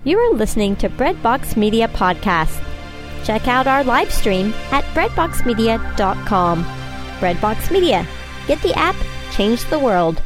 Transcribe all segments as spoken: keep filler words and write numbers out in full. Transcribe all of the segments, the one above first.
You are listening to Breadbox Media Podcast. Check out our live stream at breadbox media dot com. Breadbox Media. Get the app, change the world.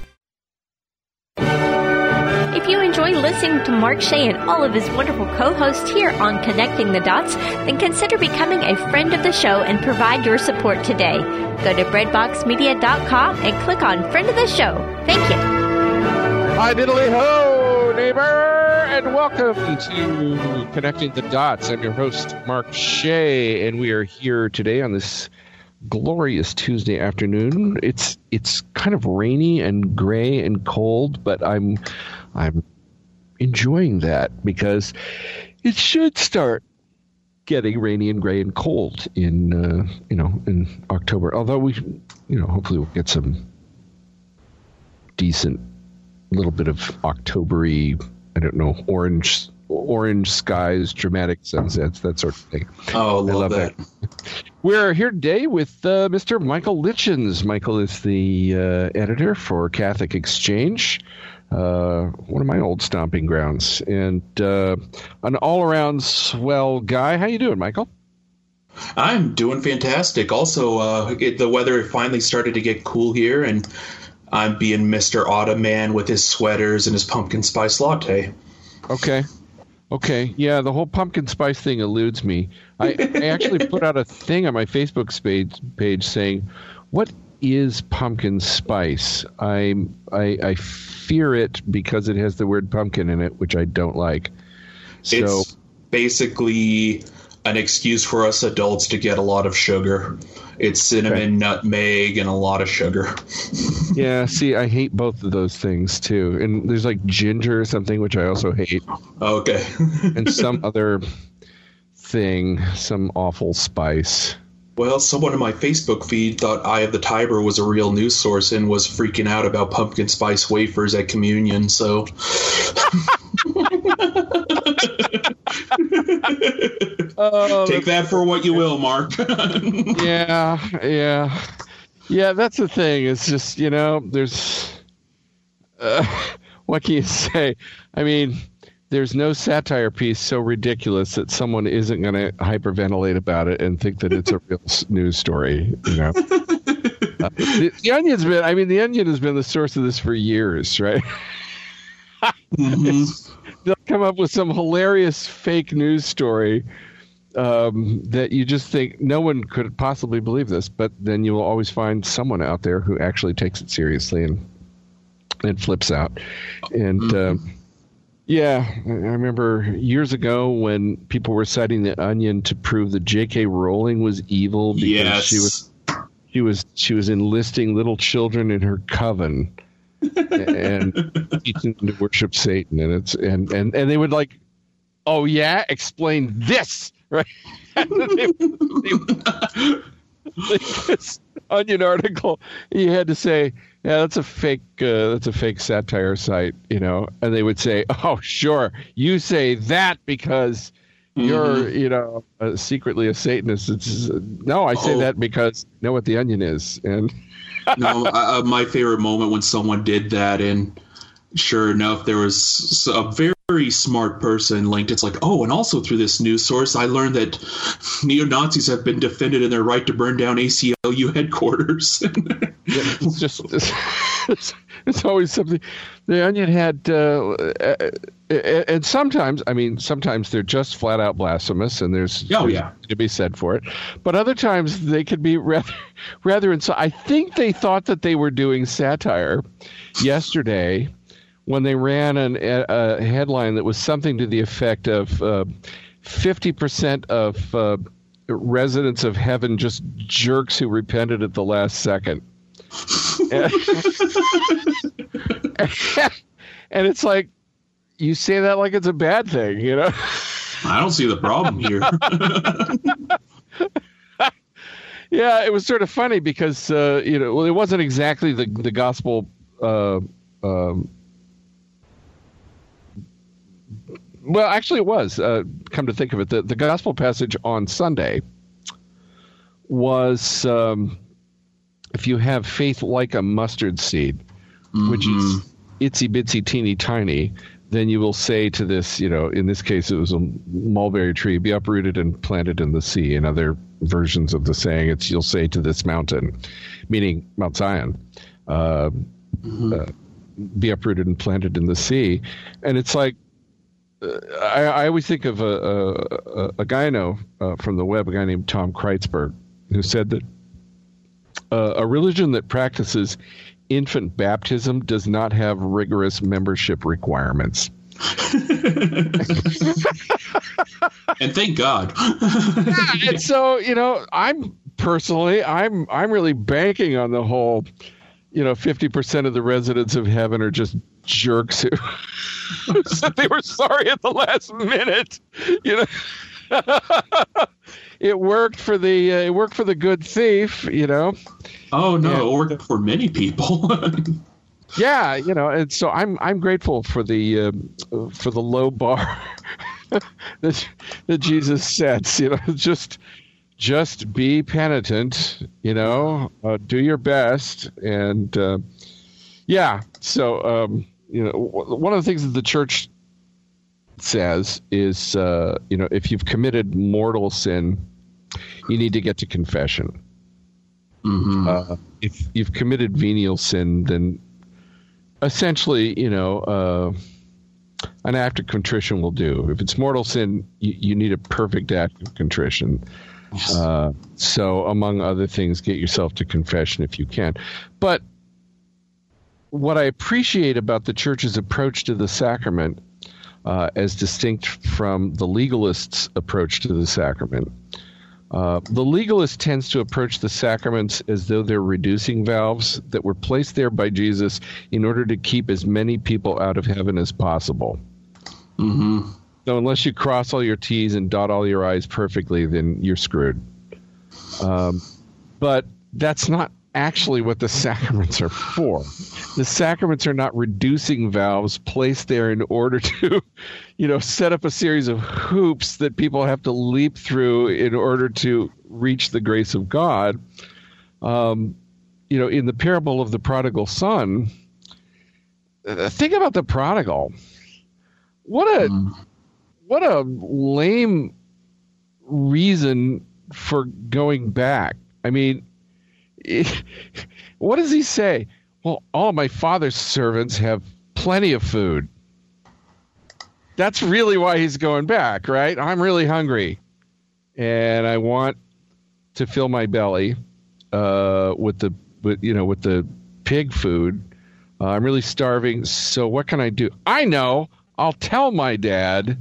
If you enjoy listening to Mark Shea and all of his wonderful co-hosts here on Connecting the Dots, then consider becoming a friend of the show and provide your support today. Go to breadbox media dot com and click on Friend of the Show. Thank you. Hi, diddly ho, neighbor, and welcome to Connecting the Dots. I'm your host, Mark Shea, and we are here today on this glorious Tuesday afternoon. It's it's kind of rainy and gray and cold, but I'm I'm enjoying that because it should start getting rainy and gray and cold in uh, you know in October. Although we you know hopefully we'll get some decent little bit of October-y, I don't know, orange orange skies, dramatic sunsets, that sort of thing. Oh, love, I love that. that. We're here today with uh, Mister Michael Litchens. Michael is the uh, editor for Catholic Exchange, uh, one of my old stomping grounds, and uh, an all-around swell guy. How you doing, Michael? I'm doing fantastic. Also, uh, it, the weather finally started to get cool here, and I'm being Mister Autumn Man with his sweaters and his pumpkin spice latte. Okay. Okay, yeah, the whole pumpkin spice thing eludes me. I, I actually put out a thing on my Facebook page, page saying, what is pumpkin spice? I, I I fear it because it has the word pumpkin in it, which I don't like. So, it's basically an excuse for us adults to get a lot of sugar. It's cinnamon, okay. nutmeg, and a lot of sugar. Yeah, see, I hate both of those things, too. And there's like ginger or something, which I also hate. Okay. And some other thing, some awful spice. Well, someone in my Facebook feed thought Eye of the Tiber was a real news source and was freaking out about pumpkin spice wafers at communion, so... Oh, take that for what you will, Mark. yeah, yeah. Yeah, that's the thing. It's just, you know, there's... Uh, what can you say? I mean, there's no satire piece so ridiculous that someone isn't going to hyperventilate about it and think that it's a real news story, you know? Uh, the, the Onion's been, I mean, the Onion has been the source of this for years, right? Mm-hmm. They'll come up with some hilarious fake news story um, that you just think no one could possibly believe this, but then you will always find someone out there who actually takes it seriously and and flips out. And mm-hmm. um, yeah, I remember years ago when people were citing the Onion to prove that J K Rowling was evil because yes. she was she was she was enlisting little children in her coven. And teaching them to worship Satan, and it's and, and, and they would like, oh yeah, explain this, right? they, they, like this Onion article, you had to say, yeah, that's a fake, uh, that's a fake satire site, you know, and they would say, oh sure, you say that because mm-hmm. you're, you know, uh, secretly a Satanist. It's no, I say oh. that because I know what the Onion is, and. No, uh, my favorite moment when someone did that, and sure enough, there was a very smart person linked. It's like, oh, and also through this news source, I learned that neo-Nazis have been defended in their right to burn down A C L U headquarters. Yeah, it's just it's, it's, it's always something. The Onion had, uh, uh, and sometimes, I mean, sometimes they're just flat out blasphemous, and there's, oh, there's yeah. to be said for it. But other times they could be rather, rather. And so I think they thought that they were doing satire yesterday when they ran an, a, a headline that was something to the effect of uh, fifty percent of uh, residents of heaven just jerks who repented at the last second. and, and it's like, you say that like it's a bad thing, you know? I don't see the problem here. Yeah, it was sort of funny because, uh, you know, well, it wasn't exactly the, the gospel. Uh, um, well, actually, it was. Uh, come to think of it, the, the gospel passage on Sunday was, um, if you have faith like a mustard seed, mm-hmm. which is itsy bitsy teeny tiny, then you will say to this, you know, in this case, it was a mulberry tree, be uprooted and planted in the sea. In other versions of the saying, it's you'll say to this mountain, meaning Mount Zion, uh, mm-hmm. uh, be uprooted and planted in the sea. And it's like, uh, I, I always think of a, a, a guy I know uh, from the web, a guy named Tom Kreitzberg, who said that uh, a religion that practices infant baptism does not have rigorous membership requirements. And thank God. Yeah, and so, you know, I'm personally, I'm I'm really banking on the whole, you know, fifty percent of the residents of heaven are just jerks who, who said they were sorry at the last minute. You know, it worked for the uh, it worked for the good thief. You know. Oh no, and, it worked for many people. Yeah, you know, and so I'm I'm grateful for the uh, for the low bar that that Jesus sets. You know, just just be penitent. You know, uh, do your best, and uh, yeah. So um, you know, w- one of the things that the church says is, uh, you know, if you've committed mortal sin, you need to get to confession. Mm-hmm. Uh, if you've committed venial sin, then essentially, you know, uh, an act of contrition will do. If it's mortal sin, you, you need a perfect act of contrition. Yes. Uh, so, among other things, get yourself to confession if you can. But what I appreciate about the church's approach to the sacrament, uh, as distinct from the legalists' approach to the sacrament, Uh, the legalist tends to approach the sacraments as though they're reducing valves that were placed there by Jesus in order to keep as many people out of heaven as possible. Mm-hmm. So unless you cross all your T's and dot all your I's perfectly, then you're screwed. Um, but that's not actually what the sacraments are for. The sacraments are not reducing valves placed there in order to, you know, set up a series of hoops that people have to leap through in order to reach the grace of God. Um, you know, in the parable of the prodigal son, uh, think about the prodigal. What a mm. what a lame reason for going back. I mean, what does he say? Well, all my father's servants have plenty of food. That's really why he's going back, right? I'm really hungry, and I want to fill my belly uh, with the, with, you know, with the pig food. Uh, I'm really starving. So what can I do? I know. I'll tell my dad.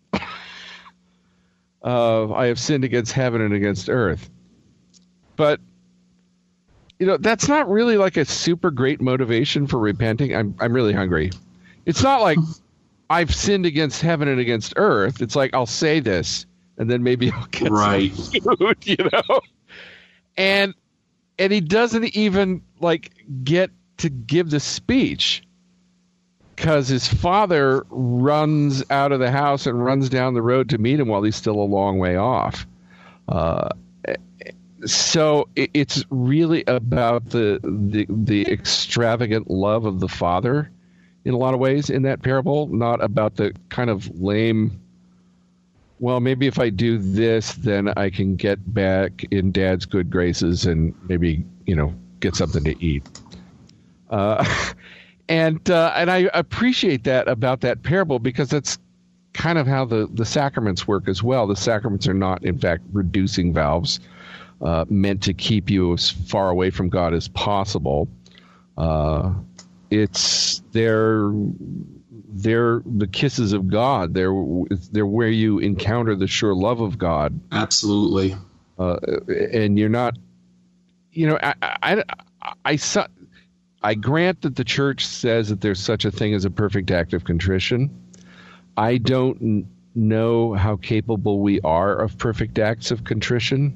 uh, I have sinned against heaven and against earth. But you know, that's not really like a super great motivation for repenting. I'm I'm really hungry. It's not like I've sinned against heaven and against earth. It's like I'll say this and then maybe I'll get right. some food, you know. And and he doesn't even like get to give the speech because his father runs out of the house and runs down the road to meet him while he's still a long way off. Uh, So it's really about the, the the extravagant love of the Father in a lot of ways in that parable, not about the kind of lame, well, maybe if I do this, then I can get back in Dad's good graces and maybe, you know, get something to eat. Uh, and uh, and I appreciate that about that parable because that's kind of how the, the sacraments work as well. The sacraments are not, in fact, reducing valves. Uh, meant to keep you as far away from God as possible. Uh, it's they're they're the kisses of God. They're they're where you encounter the sure love of God. Absolutely. Uh, and you're not, you know, I I, I I I grant that the church says that there's such a thing as a perfect act of contrition. I don't know how capable we are of perfect acts of contrition.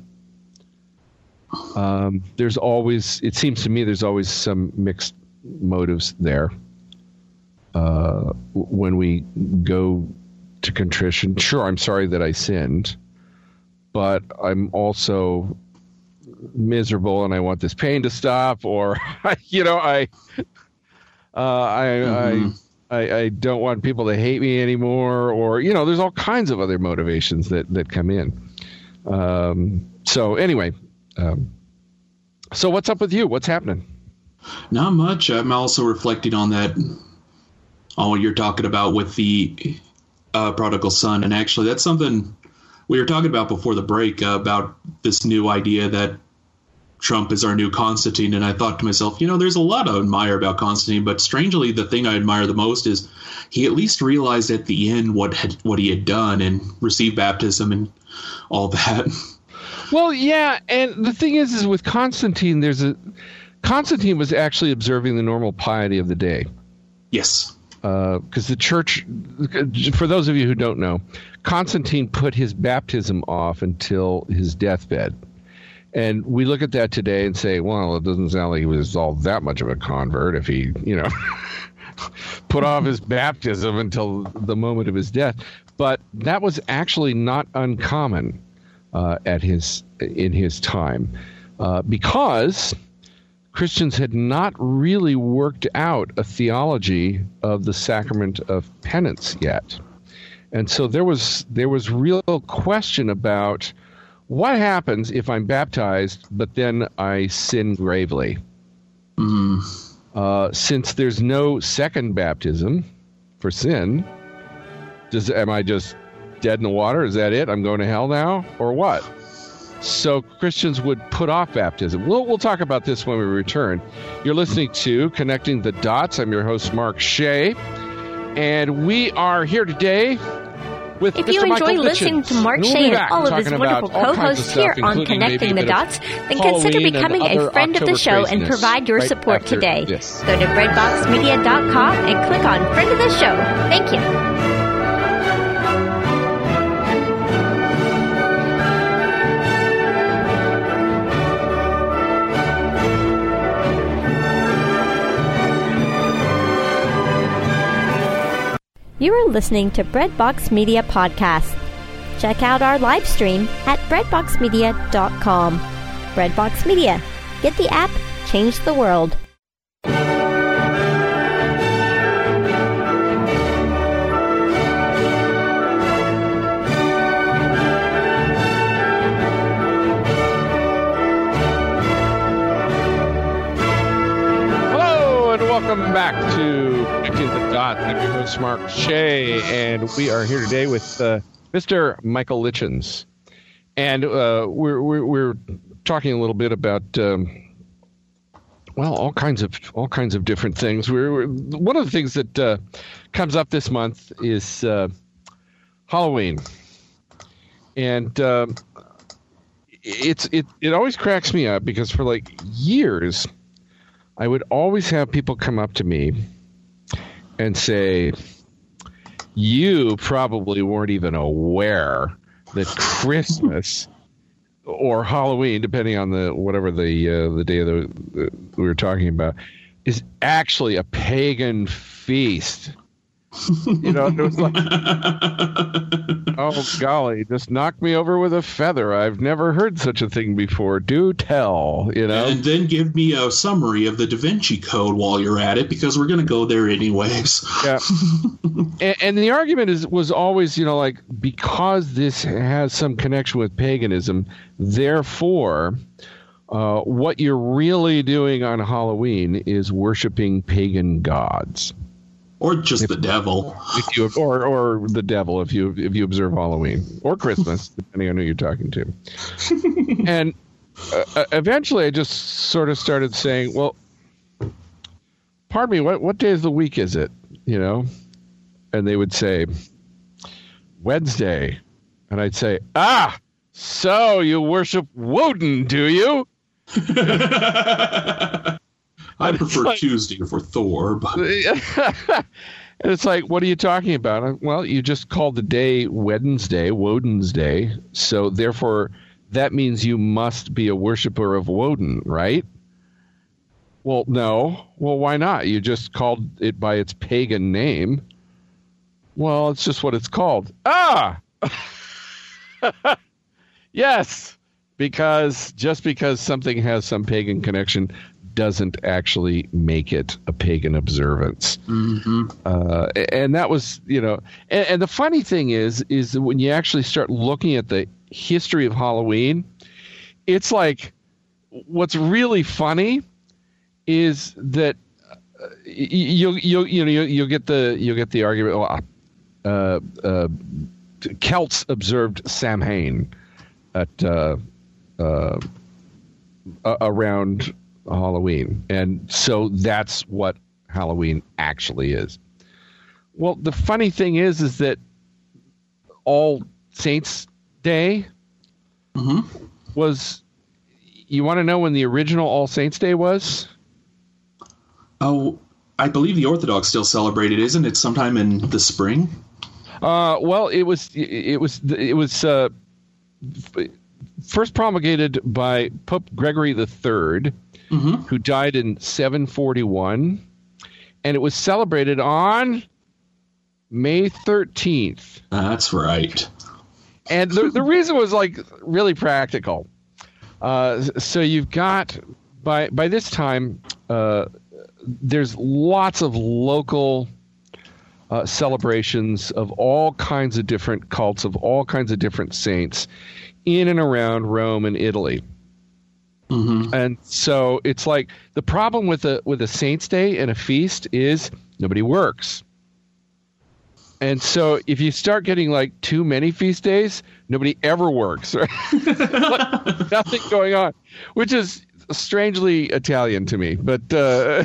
Um, there's always, it seems to me, there's always some mixed motives there. Uh, when we go to contrition, sure, I'm sorry that I sinned, but I'm also miserable and I want this pain to stop, or, you know, I, uh, I, mm-hmm. I, I don't want people to hate me anymore, or, you know, there's all kinds of other motivations that, that come in. Um, so anyway, um, so what's up with you? What's happening? Not much. I'm also reflecting on that, on what you're talking about with the uh, prodigal son. And actually, that's something we were talking about before the break, uh, about this new idea that Trump is our new Constantine. And I thought to myself, you know, there's a lot to admire about Constantine, but strangely, the thing I admire the most is he at least realized at the end what had, what he had done and received baptism and all that. Well, yeah. And the thing is, is with Constantine, there's a, Constantine was actually observing the normal piety of the day. Yes. Because uh, the church, for those of you who don't know, Constantine put his baptism off until his deathbed. And we look at that today and say, well, it doesn't sound like he was all that much of a convert if he, you know, put off his baptism until the moment of his death. But that was actually not uncommon uh, at his in his time, uh, because Christians had not really worked out a theology of the sacrament of penance yet. And so there was there was real question about what happens if I'm baptized, but then I sin gravely. Mm. Uh, since there's no second baptism for sin, does am I just dead in the water? Is that it? I'm going to hell now? Or what? So Christians would put off baptism. We'll, we'll talk about this when we return. You're listening to Connecting the Dots. I'm your host, Mark Shea. And we are here today with If Mister you enjoy Michael listening Litchens. to Mark we'll Shea and back all of his talking wonderful about all kinds of co-hosts stuff, here on including Connecting maybe the a bit of Dots, then consider Halloween and becoming a other friend of the October show and craziness provide your right support after today. this. Go to bread box media dot com and click on Friend of the Show. Thank you. You are listening to Breadbox Media Podcast. Check out our live stream at breadbox media dot com. Breadbox Media. Get the app, change the world. Hello, and welcome back to Connecting the Dots. I'm your host, Mark Shea, and we are here today with uh, Mister Michael Litchens. And uh, we're, we're we're talking a little bit about um, well, all kinds of all kinds of different things. We're, we're one of the things that uh, comes up this month is uh, Halloween, and uh, it's it it always cracks me up because for like years, I would always have people come up to me and say, "You probably weren't even aware that Christmas or Halloween, depending on the whatever the uh, the day of the, the we were talking about, is actually a pagan feast." You know, it was like, oh golly, just knock me over with a feather. I've never heard such a thing before. Do tell, you know. And then give me a summary of the Da Vinci Code while you're at it, because we're going to go there anyways. Yeah. and, and the argument is was always, you know, like, because this has some connection with paganism, therefore, uh, what you're really doing on Halloween is worshiping pagan gods. Or just if, the devil. If you, or or the devil if you if you observe Halloween. Or Christmas, depending on who you're talking to. And uh, eventually I just sort of started saying, well, pardon me, what, what day of the week is it? You know? And they would say, Wednesday. And I'd say, ah, so you worship Woden, do you? I prefer like, Tuesday for Thor. But. And it's like, what are you talking about? Well, you just called the day Wednesday, Woden's Day. So therefore, that means you must be a worshiper of Woden, right? Well, no. Well, why not? You just called it by its pagan name. Well, it's just what it's called. Ah! Yes. Because just because something has some pagan connection doesn't actually make it a pagan observance. Mm-hmm. Uh, and that was, you know, and, and the funny thing is, is that when you actually start looking at the history of Halloween, it's like, what's really funny is that uh, you'll, you'll, you know, you'll, you'll get the, you'll get the argument, well, uh, uh, Celts observed Samhain at, uh, uh, around Halloween. And so that's what Halloween actually is. Well, the funny thing is, is that All Saints Day mm-hmm. was, you want to know when the original All Saints Day was? Oh, I believe the Orthodox still celebrate it, isn't it? Sometime in the spring? Uh, well, it was, it was, it was, uh, first promulgated by Pope Gregory the Third, mm-hmm. who died in seven forty-one, and it was celebrated on May thirteenth. That's right. And the, the reason was like really practical. Uh, so you've got, by by this time, uh, there's lots of local uh, celebrations of all kinds of different cults, of all kinds of different saints in and around Rome and Italy. Mm-hmm. And so it's like the problem with a with a Saints' Day and a feast is nobody works. And so if you start getting like too many feast days, nobody ever works. Right? Like nothing going on, which is strangely Italian to me. But uh,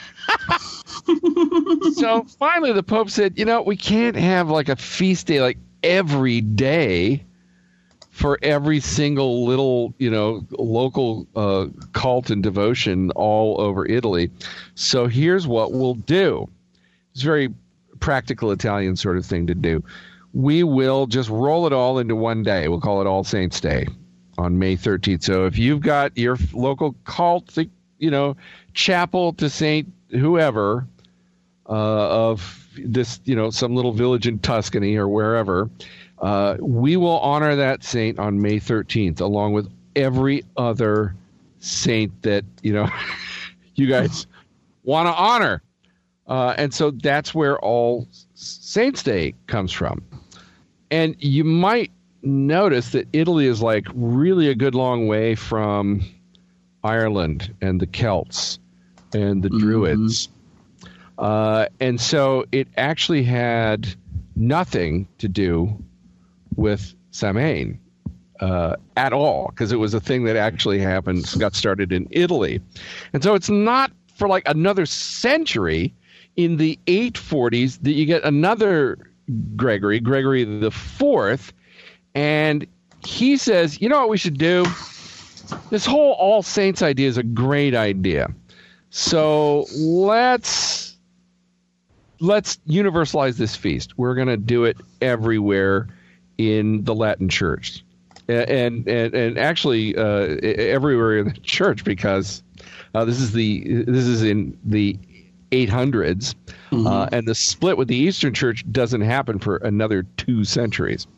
so finally the Pope said, you know, we can't have like a feast day like every day for every single little, you know, local uh, cult and devotion all over Italy. So here's what we'll do. It's a very practical Italian sort of thing to do. We will just roll it all into one day. We'll call it All Saints' Day on May thirteenth. So if you've got your local cult, you know, chapel to Saint whoever uh, of this, you know, some little village in Tuscany or wherever, Uh, we will honor that saint on May thirteenth, along with every other saint that, you know, you guys want to honor. Uh, and so that's where All Saints' Day comes from. And you might notice that Italy is like really a good long way from Ireland and the Celts and the mm-hmm. Druids. Uh, and so it actually had nothing to do with Samhain uh, at all, because it was a thing that actually happened, got started in Italy. And so it's not for like another century in the eight forties that you get another Gregory, Gregory the Fourth, and he says, you know what we should do? This whole All Saints idea is a great idea. So let's let's universalize this feast. We're going to do it everywhere in the Latin Church, and and and actually uh, everywhere in the church, because uh, this is the this is in the eight hundreds, mm-hmm. uh, and the split with the Eastern Church doesn't happen for another two centuries.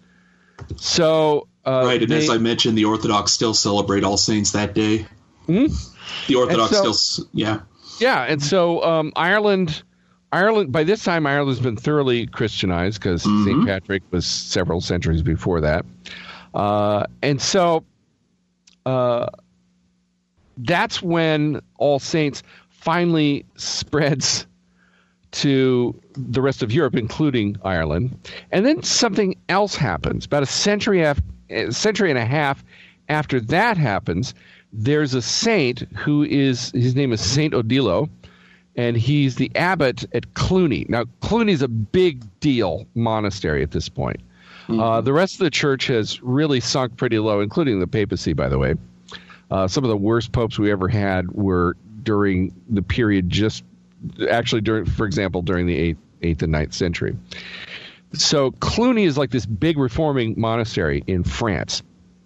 So uh, right, and they, as I mentioned, the Orthodox still celebrate All Saints that day. Mm-hmm. The Orthodox so, still, yeah, yeah, and so um, Ireland. Ireland, by this time, Ireland's been thoroughly Christianized because mm-hmm. Saint Patrick was several centuries before that. Uh, and so uh, that's when All Saints finally spreads to the rest of Europe, including Ireland. And then something else happens. About a century, af- a century and a half after that happens, there's a saint who is, his name is Saint Odilo, and he's the abbot at Cluny. Now, Cluny's a big deal monastery at this point. Mm-hmm. Uh, the rest of the church has really sunk pretty low, including the papacy, by the way. Uh, some of the worst popes we ever had were during the period just actually during, for example, during the eighth, eighth and ninth century. So Cluny is like this big reforming monastery in France.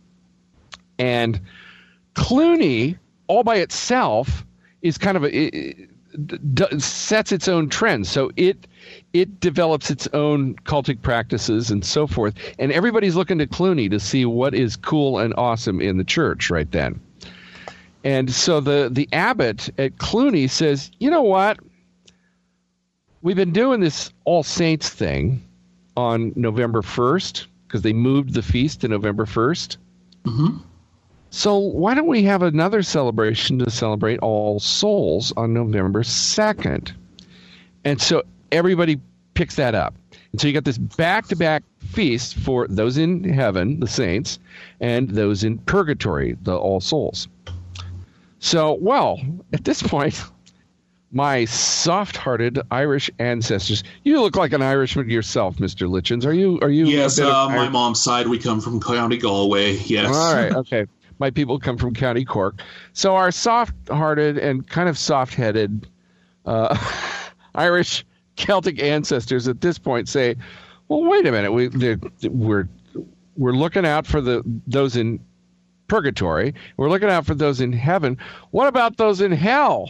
And Cluny, all by itself, is kind of a... It, d- sets its own trends. So it it develops its own cultic practices and so forth. And everybody's looking to Cluny to see what is cool and awesome in the church right then. And so the, the abbot at Cluny says, you know what? We've been doing this All Saints thing on November first because they moved the feast to November first. Mm-hmm. So why don't we have another celebration to celebrate All Souls on November second? And so everybody picks that up. And so you got this back-to-back feast for those in heaven, the saints, and those in purgatory, the All Souls. So, well, at this point, my soft-hearted Irish ancestors. You look like an Irishman yourself, Mister Litchens. Are you? Are you? Yes, uh, my mom's side. We come from County Galway. Yes. All right. Okay. My people come from County Cork. So our soft-hearted and kind of soft-headed uh, Irish Celtic ancestors at this point say, "Well, wait a minute. We we're we're looking out for the those in purgatory. We're looking out for those in heaven. What about those in hell?"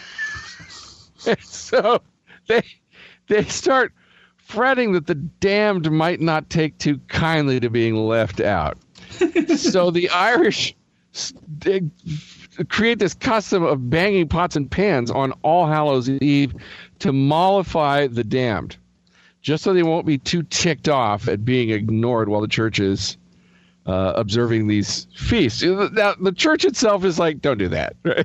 So they they start fretting that the damned might not take too kindly to being left out. So the Irish they create this custom of banging pots and pans on All Hallows Eve to mollify the damned, just so they won't be too ticked off at being ignored while the church is uh, observing these feasts. Now, the church itself is like, don't do that. Right?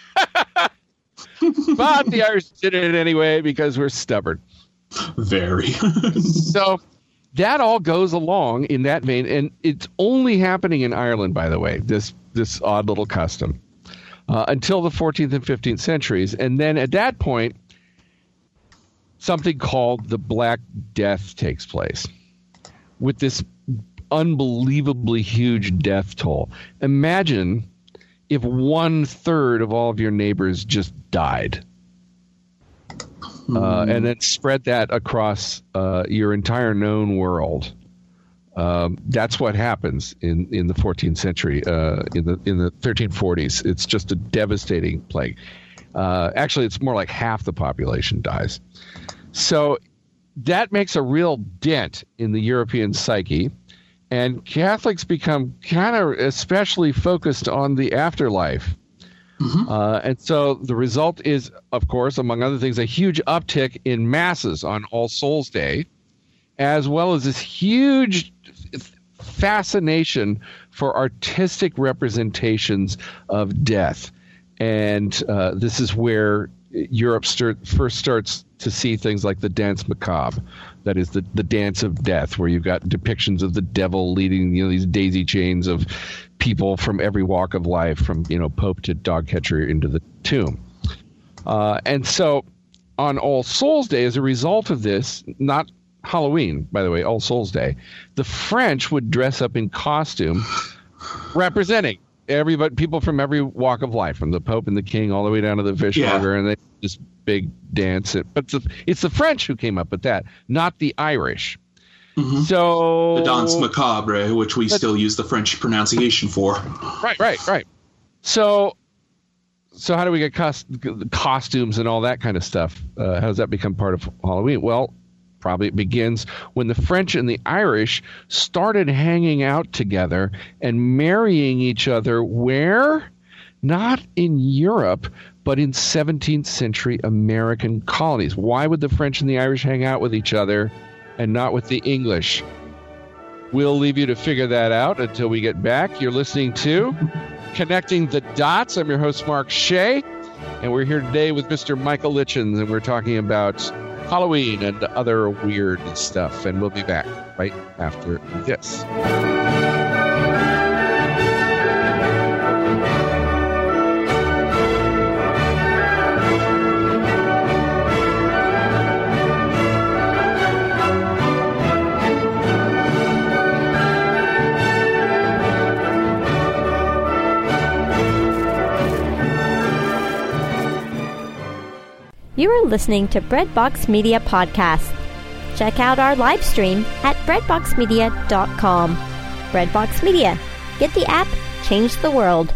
But the Irish did it anyway because we're stubborn. Very. So that all goes along in that vein, and it's only happening in Ireland, by the way, this this odd little custom, uh, until the fourteenth and fifteenth centuries. And then at that point, something called the Black Death takes place with this unbelievably huge death toll. Imagine if one third of all of your neighbors just died. Uh, and then spread that across uh, your entire known world. Um, that's what happens in, in the fourteenth century, uh, in the in the thirteen forties. It's just a devastating plague. Uh, actually, it's more like half the population dies. So that makes a real dent in the European psyche, and Catholics become kind of especially focused on the afterlife. Mm-hmm. Uh, and so the result is, of course, among other things, a huge uptick in masses on All Souls Day, as well as this huge fascination for artistic representations of death. And uh, this is where Europe start, first starts to see things like the Danse Macabre, that is the, the dance of death, where you've got depictions of the devil leading, you know, these daisy chains of people from every walk of life, from, you know, Pope to dog catcher, into the tomb. Uh, and so on All Souls Day, as a result of this, not Halloween, by the way, All Souls Day, the French would dress up in costume representing everybody, people from every walk of life, from the Pope and the King all the way down to the fishmonger, yeah. And they this big dance. But the, it's the French who came up with that, not the Irish. Mm-hmm. So the Danse Macabre, which we still use the French pronunciation for. Right, right, right. So, so how do we get cost, costumes and all that kind of stuff? Uh, how does that become part of Halloween? Well, probably it begins when the French and the Irish started hanging out together and marrying each other. Where? Not in Europe, but in seventeenth century American colonies. Why would the French and the Irish hang out with each other and not with the English? We'll leave you to figure that out until we get back. You're listening to Connecting the Dots. I'm your host, Mark Shea, and we're here today with Mister Michael Litchens, and we're talking about Halloween and other weird stuff, and we'll be back right after this. You are listening to Breadbox Media Podcast. Check out our live stream at breadbox media dot com. Breadbox Media. Get the app, change the world.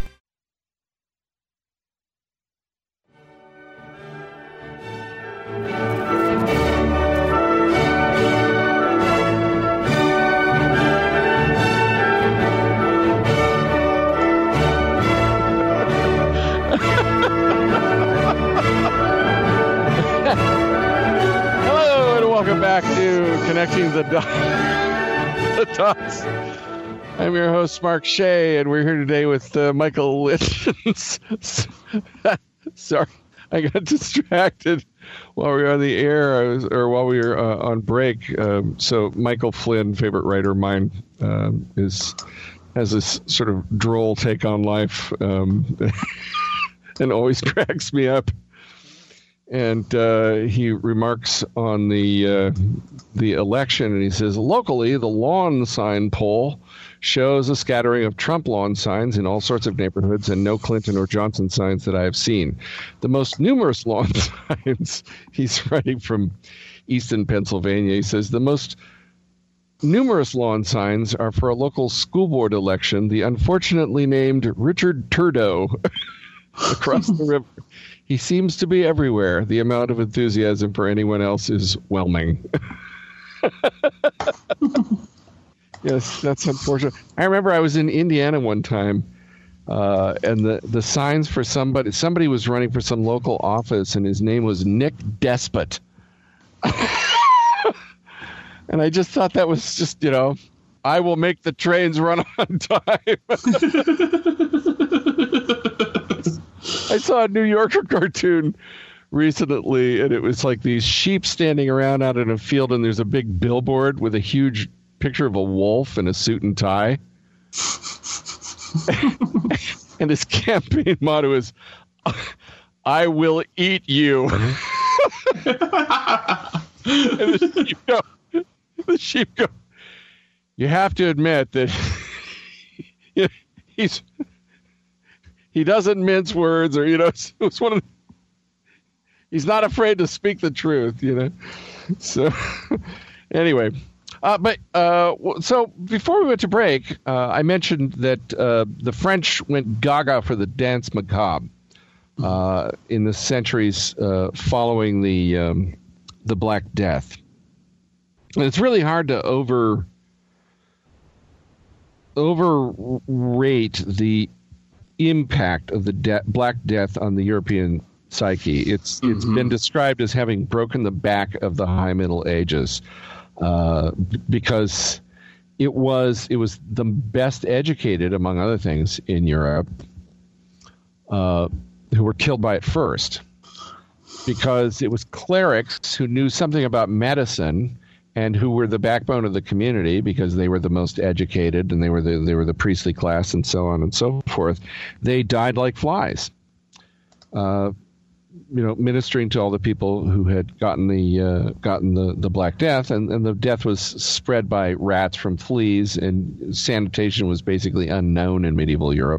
the, the Dots. I'm your host, Mark Shea, and we're here today with uh, Michael Litchens. Sorry, I got distracted while we were on the air, I was, or while we were uh, on break. Um, so Michael Flynn, favorite writer of mine, um, is has this sort of droll take on life, um, and always cracks me up. And uh, he remarks on the uh, the election, and he says, locally, the lawn sign poll shows a scattering of Trump lawn signs in all sorts of neighborhoods and no Clinton or Johnson signs that I have seen. The most numerous lawn signs, he's writing from Easton, Pennsylvania, he says, the most numerous lawn signs are for a local school board election, the unfortunately named Richard Turdo across the river. He seems to be everywhere. The amount of enthusiasm for anyone else is whelming. Yes, that's unfortunate. I remember I was in Indiana one time, uh, and the, the signs for somebody, somebody was running for some local office, and his name was Nick Despot. And I just thought that was just, you know, I will make the trains run on time. I saw a New Yorker cartoon recently, and it was like these sheep standing around out in a field, and there's a big billboard with a huge picture of a wolf in a suit and tie. And his campaign motto is, I will eat you. And the sheep go, the sheep go, you have to admit that he's he doesn't mince words, or, you know, it's, it's one of the, he's not afraid to speak the truth, you know. So anyway, uh, but uh, so before we went to break, uh, I mentioned that uh, the French went gaga for the Danse Macabre uh, in the centuries uh, following the um, the Black Death. And it's really hard to over overrate the impact of the de- Black Death on the European psyche. It's mm-hmm. It's been described as having broken the back of the High Middle Ages, uh, because it was it was the best educated, among other things, in Europe, uh, who were killed by it first, because it was clerics who knew something about medicine and who were the backbone of the community, because they were the most educated and they were the they were the priestly class and so on and so forth. They died like flies, uh, you know, ministering to all the people who had gotten the uh, gotten the, the Black Death, and, and the death was spread by rats from fleas, and sanitation was basically unknown in medieval Europe.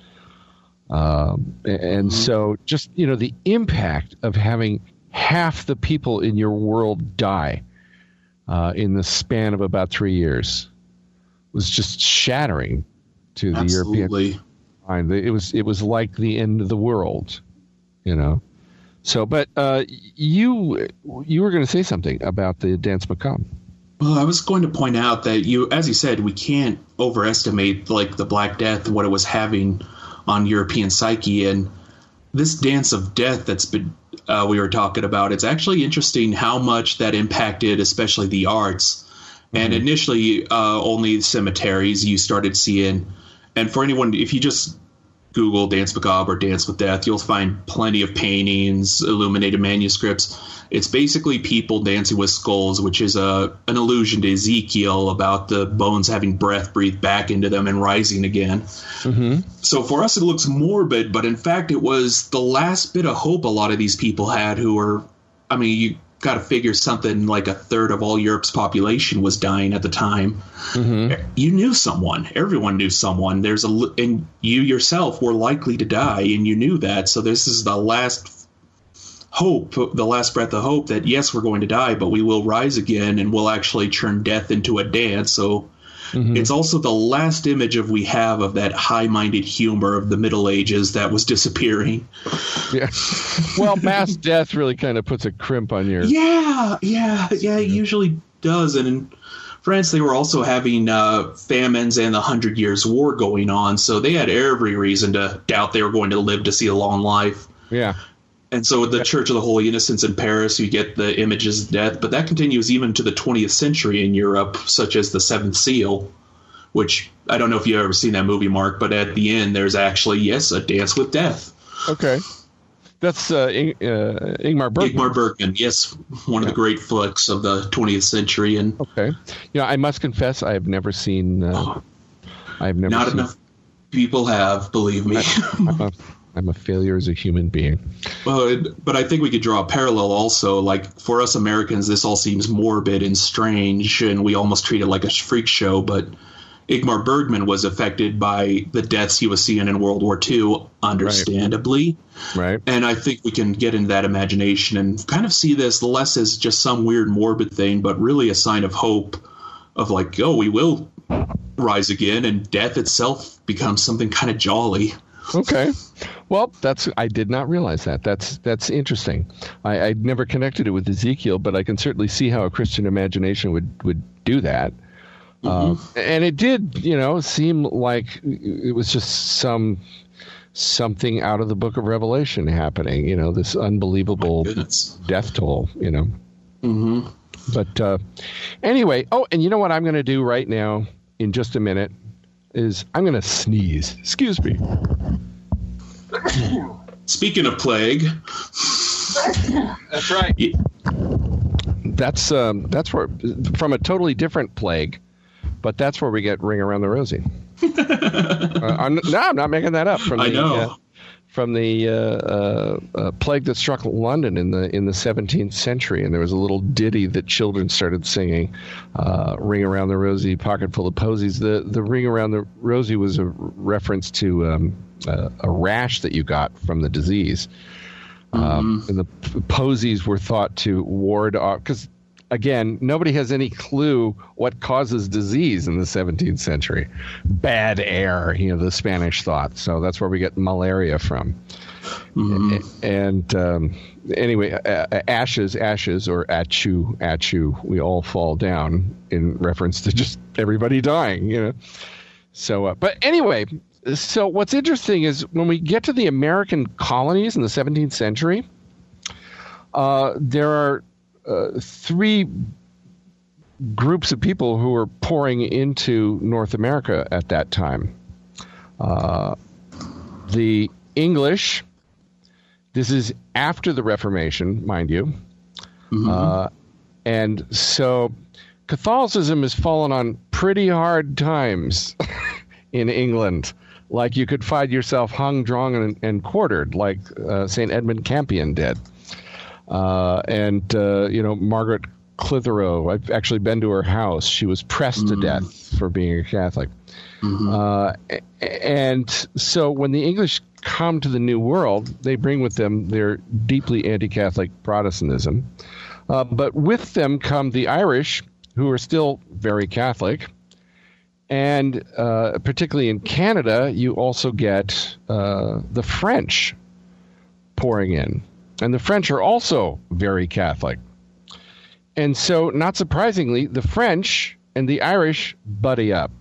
Um, and mm-hmm. so, just, you know, the impact of having half the people in your world die Uh, in the span of about three years was just shattering to the Absolutely. European mind. It was it was like the end of the world, you know. So, but uh, you you were going to say something about the Danse Macabre. Well, I was going to point out that you, as you said, we can't overestimate like the Black Death, what it was having on European psyche, and this dance of death that's been uh, we were talking about. It's actually interesting how much that impacted, especially the arts. Mm-hmm. And initially, uh, only cemeteries you started seeing. And for anyone, if you just Google Danse Macabre or Dance with Death, you'll find plenty of paintings, illuminated manuscripts. It's basically people dancing with skulls, which is a an allusion to Ezekiel about the bones having breath breathed back into them and rising again. Mm-hmm. So for us, it looks morbid, but in fact, it was the last bit of hope a lot of these people had who were, I mean, you got to figure something like a third of all Europe's population was dying at the time. Mm-hmm. You knew someone. Everyone knew someone. There's a, and you yourself were likely to die, and you knew that. So this is the last hope, the last breath of hope that, yes, we're going to die, but we will rise again, and we'll actually turn death into a dance. So mm-hmm. it's also the last image of we have of that high-minded humor of the Middle Ages that was disappearing. Yeah. Well, mass death really kind of puts a crimp on your... Yeah, yeah, yeah, it usually does. And in France, they were also having uh, famines and the Hundred Years' War going on, so they had every reason to doubt they were going to live to see a long life. Yeah. And so the Church of the Holy Innocents in Paris, you get the images of death, but that continues even to the twentieth century in Europe, such as the Seventh Seal, which I don't know if you've ever seen that movie, Mark, but at the end there's actually, yes, a dance with death. Okay. That's uh, In- uh, Ingmar Bergman. Ingmar Bergman, yes, one of the great flicks of the twentieth century. And okay. You know, I must confess, I have never seen. Uh, oh, I've never. Not seen, enough people have, believe me. I, I'm, a, I'm a failure as a human being. Well, it, but I think we could draw a parallel also. Like, for us Americans, this all seems morbid and strange, and we almost treat it like a freak show. But Ingmar Bergman was affected by the deaths he was seeing in World War Two, understandably. Right. And I think we can get into that imagination and kind of see this less as just some weird morbid thing, but really a sign of hope of like, oh, we will rise again, and death itself becomes something kind of jolly. Okay. Well, that's I did not realize that. That's that's interesting. I, I'd never connected it with Ezekiel, but I can certainly see how a Christian imagination would, would do that. Mm-hmm. Uh, and it did, you know, seem like it was just some something out of the Book of Revelation happening. You know, this unbelievable death toll. You know. Mm-hmm. But uh, anyway, oh, and you know what I'm going to do right now in just a minute is I'm going to sneeze. Excuse me. Speaking of plague, that's right. Yeah. That's um, that's where from a totally different plague, but that's where we get Ring Around the Rosie. uh, I'm, no, I'm not making that up. From the, I know. Uh, from the uh, uh, uh, plague that struck London in the in the seventeenth century, and there was a little ditty that children started singing, uh, "Ring Around the Rosie, Pocket Full of Posies." The the Ring Around the Rosie was a reference to um, uh, a rash that you got from the disease, mm-hmm. um, and the p- posies were thought to ward off because. Again, nobody has any clue what causes disease in the seventeenth century. Bad air, you know, the Spanish thought. So that's where we get malaria from. Mm-hmm. And um, anyway, uh, ashes, ashes, or achu, achu, we all fall down in reference to just everybody dying, you know. So, uh, but anyway, so what's interesting is when we get to the American colonies in the seventeenth century, uh, there are Uh, three groups of people who were pouring into North America at that time. Uh, the English, this is after the Reformation, mind you. Mm-hmm. Uh, and so Catholicism has fallen on pretty hard times in England. Like you could find yourself hung, drawn, and, and quartered, like uh, Saint Edmund Campion did. Uh, and, uh, you know, Margaret Clitheroe, I've actually been to her house. She was pressed mm-hmm. to death for being a Catholic. Mm-hmm. Uh, and so when the English come to the New World, they bring with them their deeply anti-Catholic Protestantism. Uh, but with them come the Irish, who are still very Catholic. And uh, particularly in Canada, you also get uh, the French pouring in. And the French are also very Catholic. And so, not surprisingly, the French and the Irish buddy up.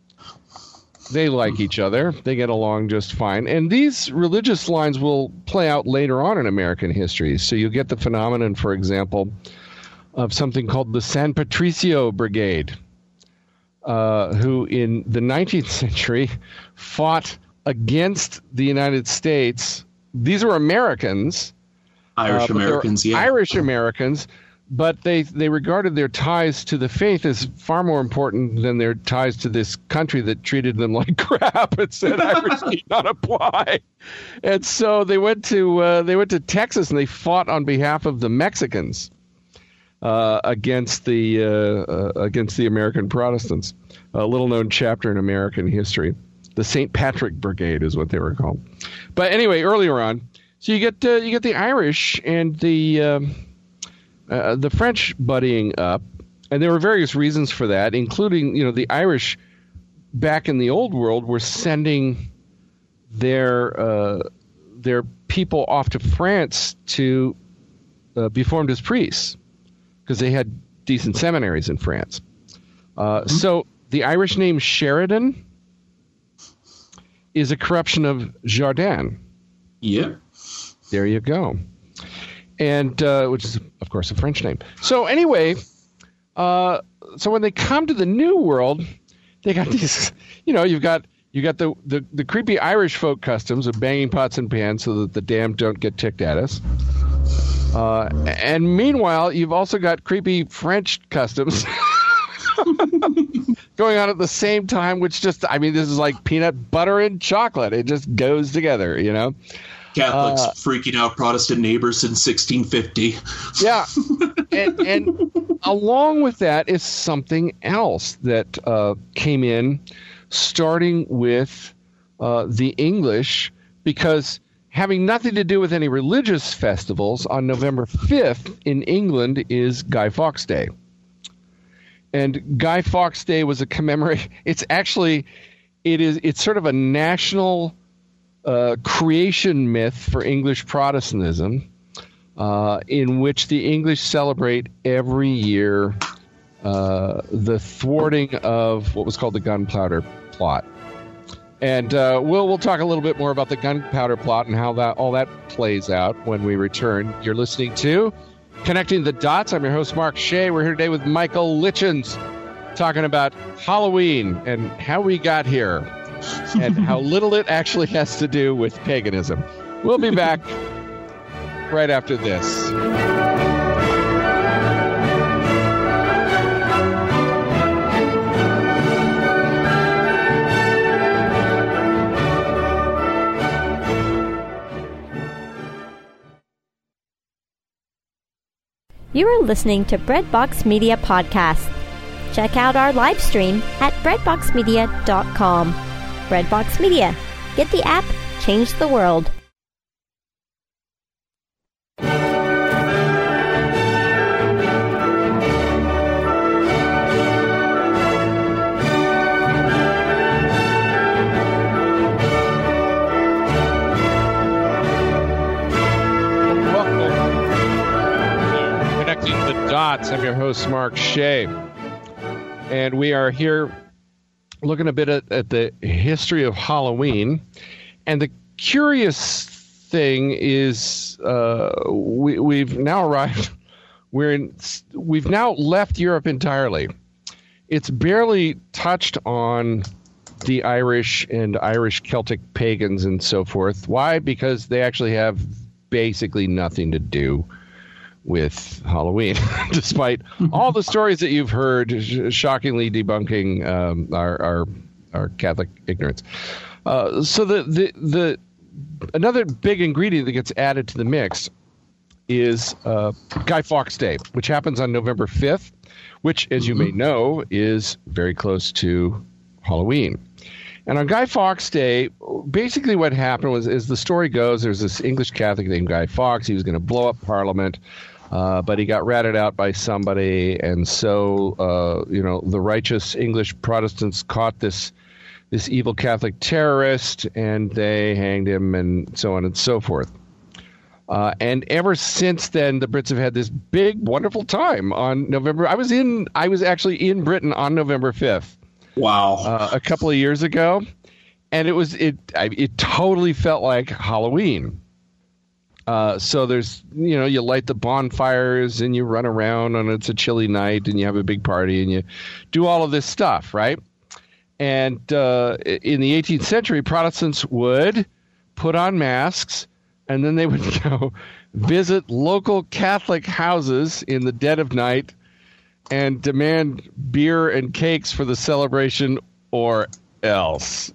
They like each other. They get along just fine. And these religious lines will play out later on in American history. So you'll get the phenomenon, for example, of something called the San Patricio Brigade, uh, who in the nineteenth century fought against the United States. These were Americans. Irish uh, Americans, yeah. Irish Americans, but they they regarded their ties to the faith as far more important than their ties to this country that treated them like crap and said Irish need not apply. And so they went to uh, they went to Texas and they fought on behalf of the Mexicans uh, against the uh, uh, against the American Protestants. A little known chapter in American history. The Saint Patrick Brigade is what they were called. But anyway, earlier on. So you get uh, you get the Irish and the um, uh, the French buddying up, and there were various reasons for that, including you know the Irish back in the old world were sending their uh, their people off to France to uh, be formed as priests because they had decent seminaries in France. Uh, mm-hmm. So the Irish name Sheridan is a corruption of Jardin. Yeah. There you go. and uh, which is, of course, a French name. So anyway, uh, so when they come to the New World, they got these, you know, you've got you got the, the, the creepy Irish folk customs of banging pots and pans so that the damned don't get ticked at us. Uh, and meanwhile, you've also got creepy French customs going on at the same time, which just, I mean, this is like peanut butter and chocolate. It just goes together, you know? Catholics uh, freaking out Protestant neighbors in sixteen fifty. Yeah. and, and along with that is something else that uh, came in, starting with uh, the English, because having nothing to do with any religious festivals, on November fifth in England is Guy Fawkes Day. And Guy Fawkes Day was a commemoration. It's actually, it is, it's sort of a national uh, creation myth for English Protestantism, uh, in which the English celebrate every year uh, the thwarting of what was called the Gunpowder Plot. And uh, we'll we'll talk a little bit more about the Gunpowder Plot and how that all that plays out when we return. You're listening to Connecting the Dots. I'm your host, Mark Shea. We're here today with Michael Litchens, talking about Halloween and how we got here and how little it actually has to do with paganism. We'll be back right after this. You are listening to Breadbox Media Podcast. Check out our live stream at breadbox media dot com. Breadbox Media. Get the app, change the world. I'm your host, Mark Shea, and we are here looking a bit at, at the history of Halloween. And the curious thing is, uh, we, we've now arrived. We're in. We've now left Europe entirely. It's barely touched on the Irish and Irish Celtic pagans and so forth. Why? Because they actually have basically nothing to do with Halloween, despite all the stories that you've heard sh- shockingly debunking um, our, our our Catholic ignorance. Uh, so the, the the another big ingredient that gets added to the mix is uh, Guy Fawkes Day, which happens on November fifth, which, as you may know, is very close to Halloween. And on Guy Fawkes Day, basically what happened was, as the story goes, there's this English Catholic named Guy Fawkes. He was going to blow up Parliament. Uh, but he got ratted out by somebody, and so uh, you know the righteous English Protestants caught this this evil Catholic terrorist, and they hanged him, and so on and so forth. Uh, and ever since then, the Brits have had this big, wonderful time on November. I was in, I was actually in Britain on November fifth. Wow! Uh, a couple of years ago, and it was it. I, it totally felt like Halloween. Uh, so there's, you know, you light the bonfires and you run around and it's a chilly night and you have a big party and you do all of this stuff, right? And uh, in the eighteenth century, Protestants would put on masks and then they would go visit local Catholic houses in the dead of night and demand beer and cakes for the celebration or else.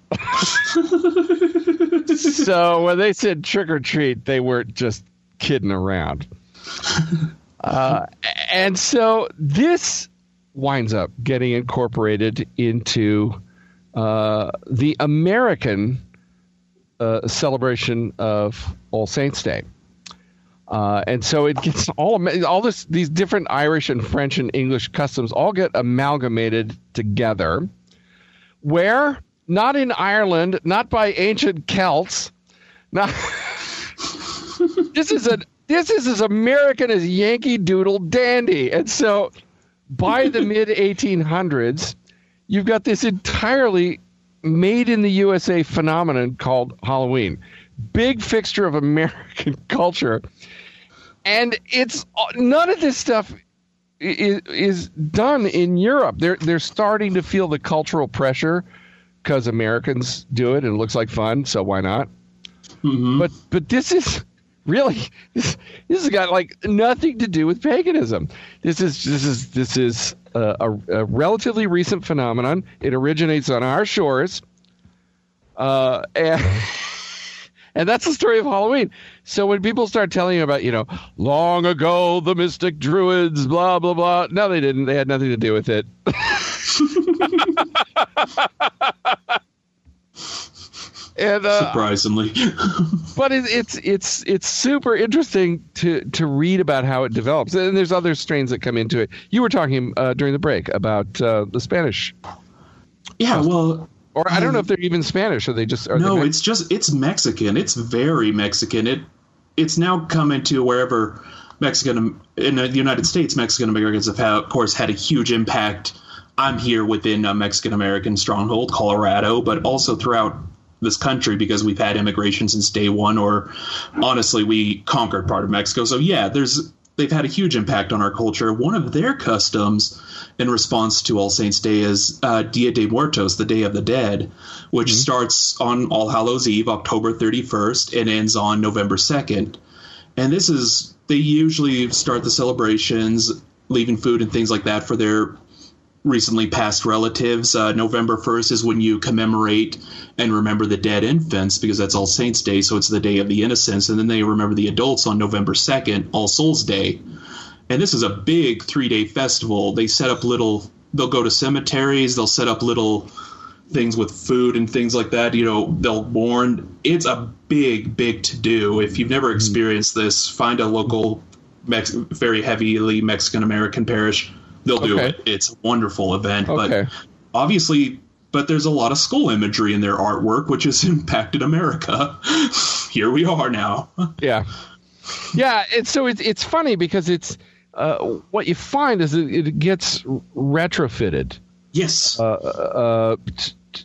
So when they said trick or treat, they weren't just kidding around. Uh, and so this winds up getting incorporated into uh, the American uh, celebration of All Saints' Day. Uh, and so it gets all all this these different Irish and French and English customs all get amalgamated together. Where? Not in Ireland, not by ancient Celts. Not this is a this is as American as Yankee Doodle Dandy. And so by the mid eighteen hundreds, you've got this entirely made in the U S A phenomenon called Halloween. Big fixture of American culture. And it's none of this stuff is, is done in Europe. They're they're starting to feel the cultural pressure because Americans do it and it looks like fun, so why not? Mm-hmm. But but this is really this, this has got like nothing to do with paganism. This is this is this is a, a, a relatively recent phenomenon. It originates on our shores, uh, and and that's the story of Halloween. So when people start telling you about, you know, long ago the mystic druids, blah blah blah, no, they didn't. They had nothing to do with it. And, uh, surprisingly, but it, it's it's it's super interesting to to read about how it develops, and there's other strains that come into it. You were talking uh, during the break about uh, the Spanish. Yeah, well, or I don't um, know if they're even Spanish, or they just are. No, they it's just it's Mexican. It's very Mexican. It it's now come into wherever Mexican in the United States, Mexican Americans have, had, of course, had a huge impact. I'm here within a Mexican American stronghold, Colorado, but also throughout this country because we've had immigration since day one, or honestly, we conquered part of Mexico. So yeah, there's they've had a huge impact on our culture. One of their customs in response to All Saints Day is uh, Dia de Muertos, the Day of the Dead, which mm-hmm. starts on All Hallows Eve, October thirty-first, and ends on November second. And this is, they usually start the celebrations, leaving food and things like that for their recently passed relatives. Uh, November first is when you commemorate and remember the dead infants, because that's All Saints Day, so it's the Day of the Innocents. And then they remember the adults on November second, All Souls Day. And this is a big three-day festival. They set up little, they'll go to cemeteries, they'll set up little things with food and things like that. You know, they'll mourn. It's a big, big to-do. If you've never experienced this, find a local, Mex- very heavily Mexican-American parish. They'll do okay. it. It's a wonderful event. Okay. But obviously, but there's a lot of skull imagery in their artwork, which has impacted America. Here we are now. Yeah. Yeah. And so it's, it's funny because it's uh, what you find is it, it gets retrofitted. Yes. Uh, uh, t- t-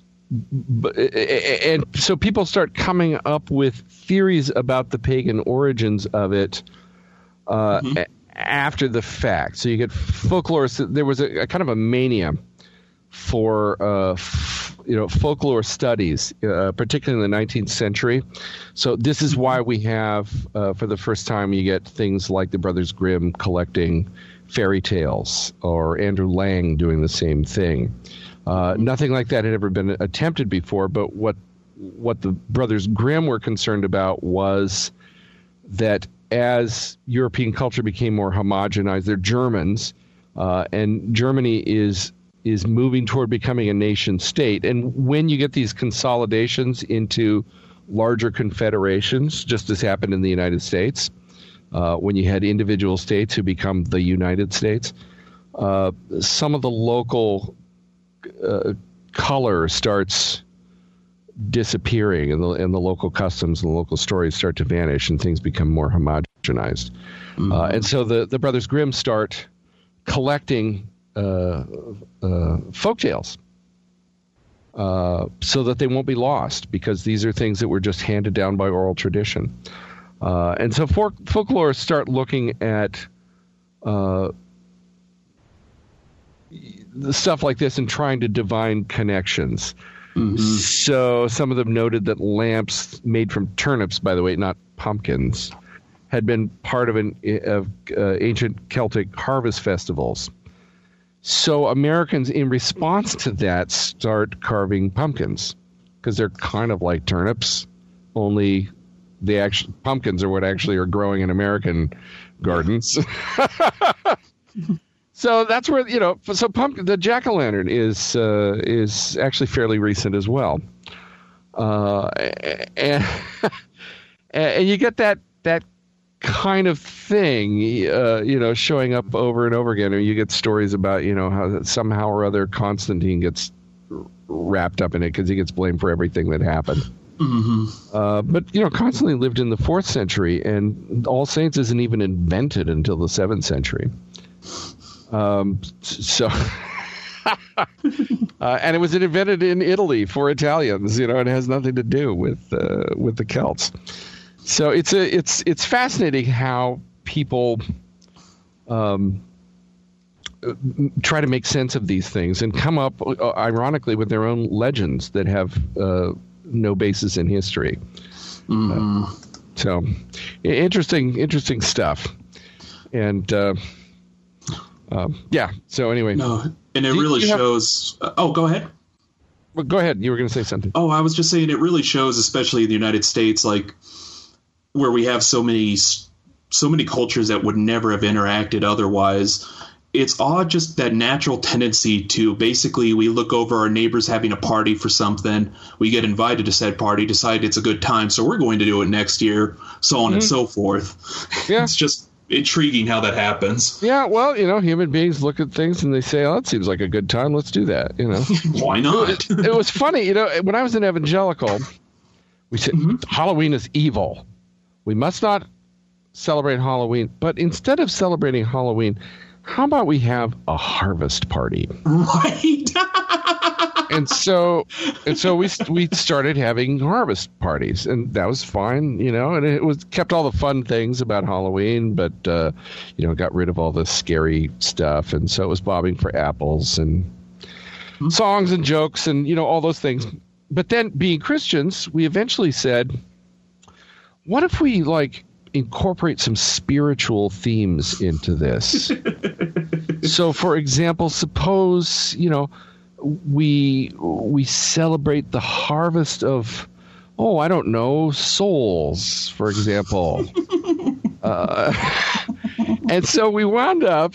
and so people start coming up with theories about the pagan origins of it. Uh, mm-hmm. After the fact. So you get folklore. So there was a, a kind of a mania for uh, f- you know folklore studies, uh, particularly in the nineteenth century. So this is why we have, uh, for the first time, you get things like the Brothers Grimm collecting fairy tales, or Andrew Lang doing the same thing. Uh, nothing like that had ever been attempted before. But what what the Brothers Grimm were concerned about was that as European culture became more homogenized, they're Germans, uh, and Germany is is moving toward becoming a nation state. And when you get these consolidations into larger confederations, just as happened in the United States, uh, when you had individual states who become the United States, uh, some of the local uh, color starts disappearing, and the and the local customs and the local stories start to vanish, and things become more homogenized. Mm-hmm. Uh, and so the, the Brothers Grimm start collecting uh, uh, folk tales uh, so that they won't be lost, because these are things that were just handed down by oral tradition. Uh, and so folk, folklorists start looking at uh, the stuff like this and trying to divine connections. Mm-hmm. So some of them noted that lamps made from turnips, by the way, not pumpkins, had been part of an of uh, ancient Celtic harvest festivals. So Americans, in response to that, start carving pumpkins, because they're kind of like turnips, only the actual pumpkins are what actually are growing in American gardens. So that's where, you know, so pumpkin, the jack-o'-lantern is uh, is actually fairly recent as well, uh, and and you get that that kind of thing, uh, you know, showing up over and over again. Or you get stories about, you know, how somehow or other Constantine gets wrapped up in it because he gets blamed for everything that happened. Mm-hmm. Uh, but you know, Constantine lived in the fourth century, and All Saints isn't even invented until the seventh century. Um, so, uh, and it was invented in Italy for Italians. You know, it has nothing to do with uh, with the Celts. So it's a it's it's fascinating how people um, try to make sense of these things and come up, uh, ironically, with their own legends that have uh, no basis in history. Mm-hmm. Uh, so, interesting, interesting stuff. And uh, uh, yeah. So anyway, no, and it do, really do shows. Have, oh, go ahead. Well, go ahead. You were going to say something. Oh, I was just saying it really shows, especially in the United States, like where we have so many, so many cultures that would never have interacted otherwise. It's all just that natural tendency to basically we look over our neighbors having a party for something. We get invited to said party, decide it's a good time, so we're going to do it next year, so on mm-hmm. and so forth. Yeah. It's just intriguing how that happens. Yeah, well, you know, human beings look at things and they say, oh, that seems like a good time. Let's do that, you know. Why not? It, it was funny, you know, when I was an evangelical, we said mm-hmm. Halloween is evil. We must not celebrate Halloween. But instead of celebrating Halloween, how about we have a harvest party? Right. and so, and so we we started having harvest parties, and that was fine, you know. And it was kept all the fun things about Halloween, but uh, you know, got rid of all the scary stuff. And so it was bobbing for apples and mm-hmm. songs and jokes, and you know, all those things. But then, being Christians, we eventually said, "What if we like?" incorporate some spiritual themes into this. So, for example, suppose, you know, we we celebrate the harvest of, oh, I don't know, souls, for example. uh, and so we wound up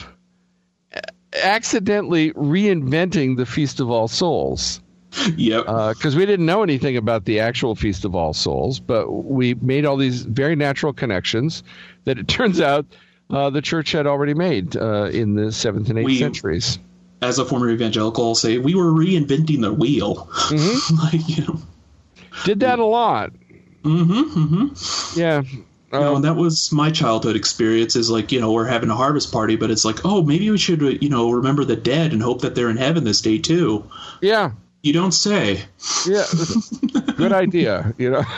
accidentally reinventing the Feast of All Souls. Yep. Because uh, we didn't know anything about the actual Feast of All Souls, but we made all these very natural connections that it turns out uh, the church had already made uh, in the seventh and eighth we, centuries. As a former evangelical, I'll say we were reinventing the wheel. Mm-hmm. like, you know, did that a lot. Mm-hmm. mm-hmm. Yeah. You know, and that was my childhood experience is like, you know, we're having a harvest party, but it's like, oh, maybe we should, you know, remember the dead and hope that they're in heaven this day, too. Yeah. You don't say. Yeah, good idea. You know,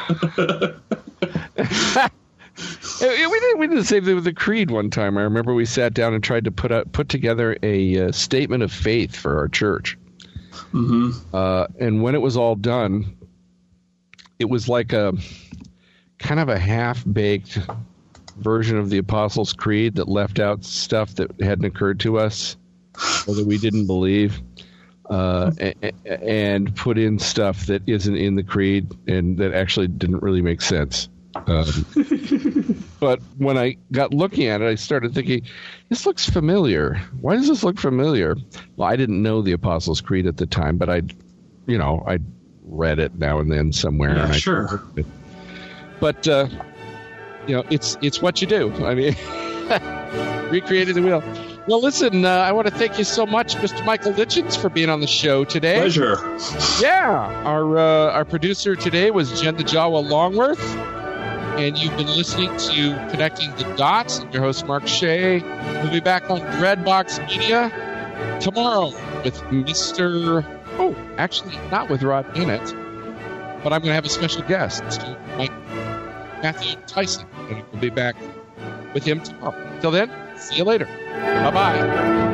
we did we did the same thing with the creed one time. I remember we sat down and tried to put out, put together a uh, statement of faith for our church. Mm-hmm. Uh, and when it was all done, it was like a kind of a half-baked version of the Apostles' Creed that left out stuff that hadn't occurred to us or that we didn't believe. Uh, and put in stuff that isn't in the creed and that actually didn't really make sense. Um, but when I got looking at it, I started thinking, this looks familiar. Why does this look familiar? Well, I didn't know the Apostles' Creed at the time, but I'd, you know, I'd read it now and then somewhere. Yeah, and I sure. It. But, uh, you know, it's it's what you do. I mean, recreated the wheel. Well, listen, uh, I want to thank you so much, Mister Michael Litchens, for being on the show today. Pleasure. Yeah. Our uh, our producer today was Jen the Jawa Longworth. And you've been listening to Connecting the Dots. I'm your host, Mark Shea. We'll be back on Breadbox Media tomorrow with Mister Oh, actually, not with Rod Bennett, but I'm going to have a special guest, Mister Mike Matthew Tyson. And we'll be back with him tomorrow. Till then, see you later. Bye-bye.